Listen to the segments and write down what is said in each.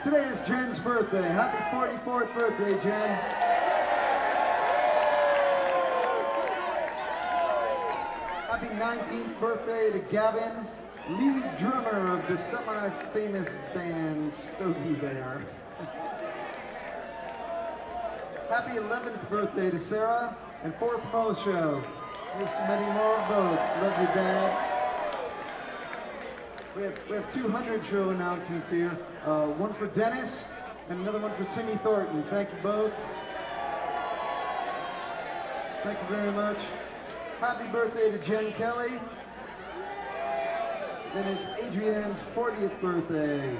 Today is Jen's birthday. Happy 44th birthday, Jen. Happy 19th birthday to Gavin, lead drummer of the semi-famous band Stogie Bear. Happy 11th birthday to Sarah and 4th Mo Show. Here's to many more of both. Love you, Dad. We have 200 show announcements here. One for Dennis and another one for Timmy Thornton. Thank you both. Thank you very much. Happy birthday to Jen Kelly. Then it's Adrienne's 40th birthday.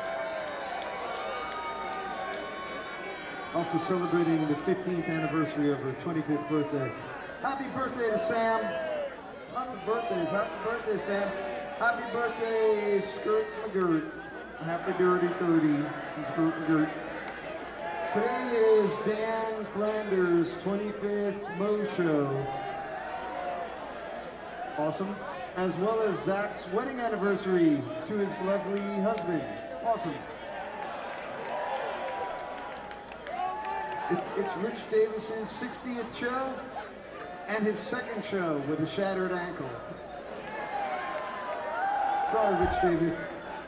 Also celebrating the 15th anniversary of her 25th birthday. Happy birthday to Sam. Lots of birthdays. Happy birthday, Sam. Happy birthday, Skirt McGirt. Happy dirty 30, Skirt McGirt. Today is Dan Flanders' 25th Mo Show. Awesome. As well as Zach's wedding anniversary to his lovely husband. Awesome. It's Rich Davis's 60th show and his second show with a shattered ankle. Sorry, Rich Davis.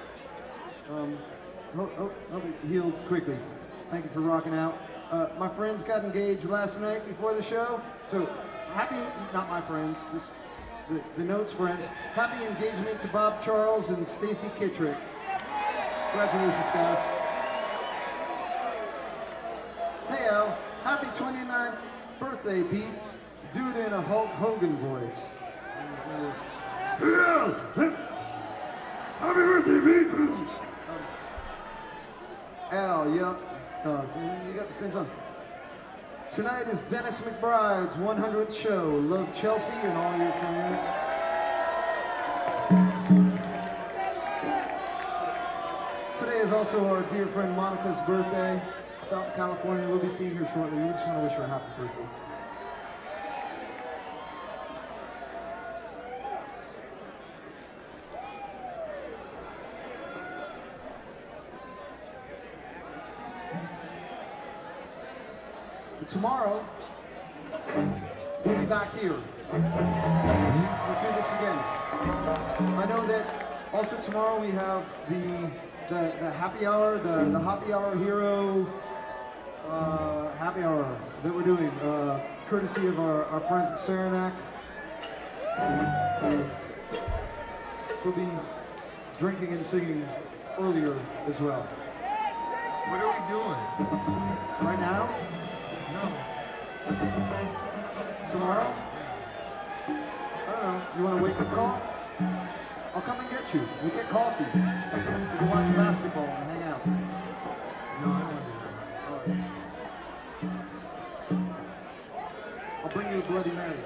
Hope it healed quickly. Thank you for rocking out. My friends got engaged last night before the show, so happy, not my friends, the Notes friends. Happy engagement to Bob Charles and Stacy Kittrick. Congratulations, guys. Hey, Al. Happy 29th birthday, Pete. Do it in a Hulk Hogan voice. Happy birthday, Pete. Al, yep. Oh, so you got the same song. Tonight is Dennis McBride's 100th show. Love Chelsea and all your fans. Today is also our dear friend Monica's birthday. It's out in California. We'll be seeing her shortly. We just want to wish her a happy birthday. Tomorrow, we'll be back here. We'll do this again. I know that also tomorrow we have the happy hour, the happy hour hero happy hour that we're doing, courtesy of our friends at Saranac. We'll be drinking and singing earlier as well. What are we doing? Right now? No. Tomorrow? I don't know. You want a wake-up call? I'll come and get you. We'll get coffee. We can watch basketball and hang out. No, I don't want to do that. All right. I'll bring you a Bloody Mary.